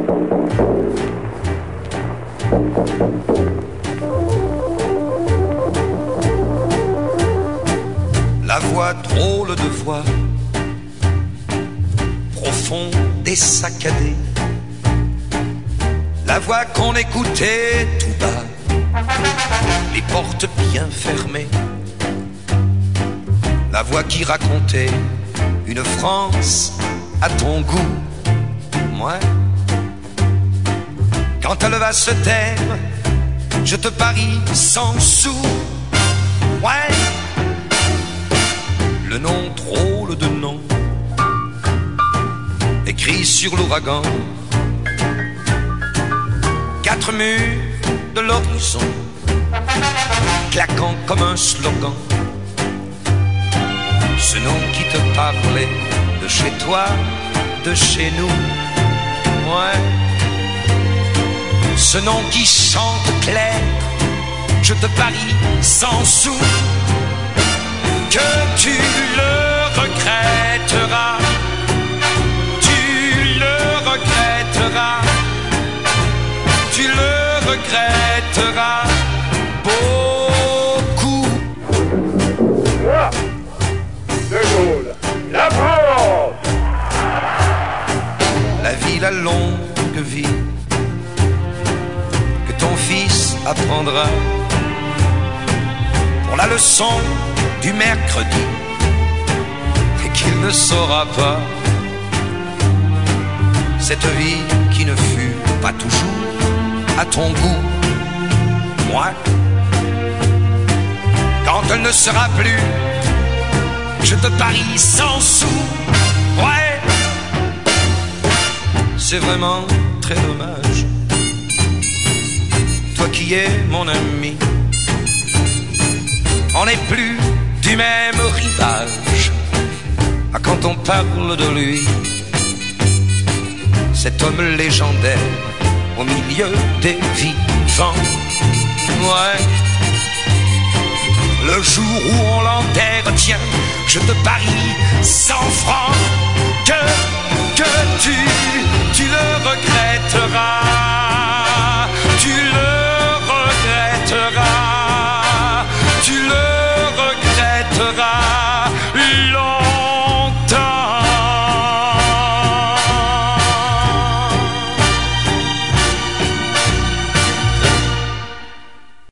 La voix, drôle de voix, profonde et saccadée. La voix qu'on écoutait tout bas, les portes bien fermées. La voix qui racontait une France à ton goût. Ouais. Quand elle va se taire, je te parie 100 sous. Ouais. Le nom, drôle de nom, écrit sur l'ouragan. 4 murs de l'horizon, claquant comme un slogan. Ce nom qui te parlait de chez toi, de chez nous. Ouais. Ce nom qui chante clair, je te parie 100 sous que tu le regretteras. Tu le regretteras. Tu le regretteras beaucoup. De Gaulle, la France. La vie, la longue vie que ton fils apprendra pour la leçon du mercredi et qu'il ne saura pas. Cette vie qui ne fut pas toujours à ton goût. Moi, quand elle ne sera plus, je te parie 100 sous. Ouais. C'est vraiment très dommage. Toi qui es mon ami, on n'est plus du même rivage. Ah, quand on parle de lui, cet homme légendaire au milieu des vivants. Ouais. Le jour où on l'enterre, tiens, je te parie 100 francs.